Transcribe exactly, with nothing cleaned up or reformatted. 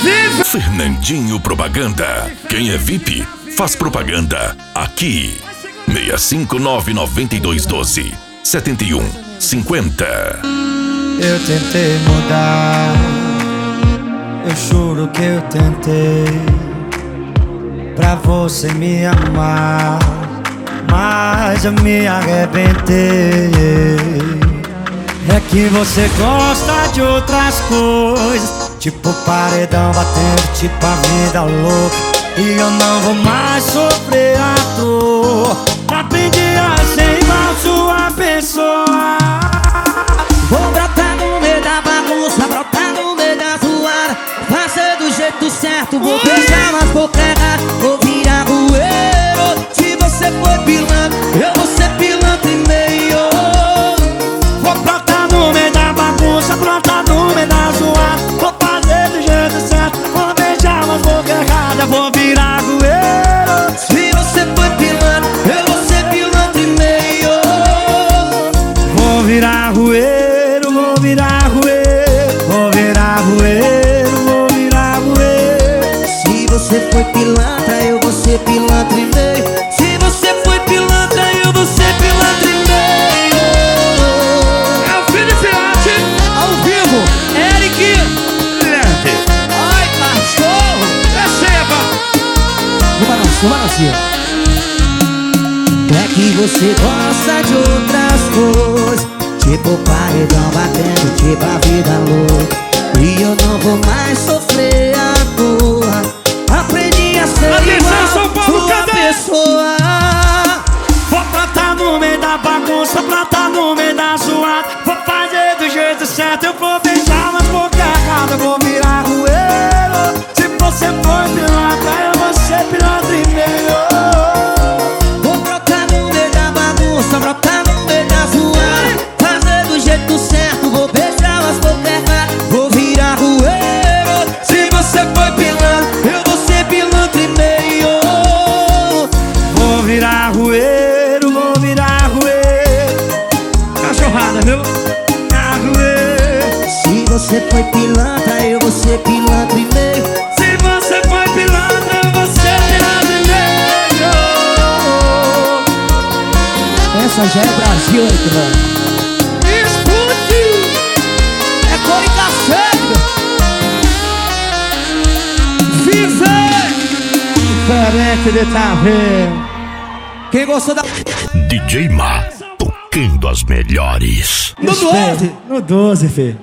Viva! Fernandinho Propaganda. Quem é V I P faz propaganda aqui. seis cinco nove nove dois um dois sete um cinco zero. Eu tentei mudar, eu juro que eu tentei, pra você me amar, mas eu me arrebentei. É que você gosta de outras coisas, tipo paredão batendo, tipo a vida louca, e eu não vou mais sofrer à toa. Aprendi a ser igual sua pessoa. Vou brotar no meio da bagunça, brotar no meio da zoada, fazer do jeito certo, vou beijar umas bocas erradas, vou virar rueiro. Se você for pilantra, eu vou ser pilantra e meio. Vou brotar no meio da bagunça, brotar no meio da zoada, vou fazer do jeito certo, vou beijar umas bocas erradas, vou virar rueiro. Se você for pilantra, eu vou ser pilantra e meio. Vou virar rueiro, vou virar rueiro, vou virar rueiro, vou virar rueiro. Se você foi pilantra, eu vou ser pilantra e meio. Se você foi pilantra, eu vou ser pilantra e meio. É o filho de Fiote, Ao vivo, Eric. Ai, cachorro. receba. No balanço, no balanço. É que você gosta de outras coisas, tipo paredão batendo, tipo a vida louca, e eu não vou mais sofrer à toa. Aprendi a ser Atenção, São igual Paulo, sua cadê? pessoa. Vou brotar no meio da bagunça, brotar no meio da zoada, vou fazer do jeito certo, eu vou beijar umas bocas erradas, eu vou virar rueiro. Se você for pilantra, eu vou ser pilantra e meio. Vou brotar no meio da bagunça, brotar no meio da zoada, fazer do jeito certo, vou beijar umas bocas erradas, vou virar rueiro. Se você foi pilantra, eu vou ser pilantra e meio. Vou virar rueiro, vou virar rueiro, Cachorrada, viu? virar rueiro. Se você foi pilantra, eu vou ser pilantra e meio. Se você foi pilantra, eu vou ser pilantra e meio. Essa já é Brasil, hein, mano? Escute! É cor e cacete. Viva! Diferente de tá vendo. Quem gostou da... D J Ma, tocando as melhores. No doze, no doze, Fê.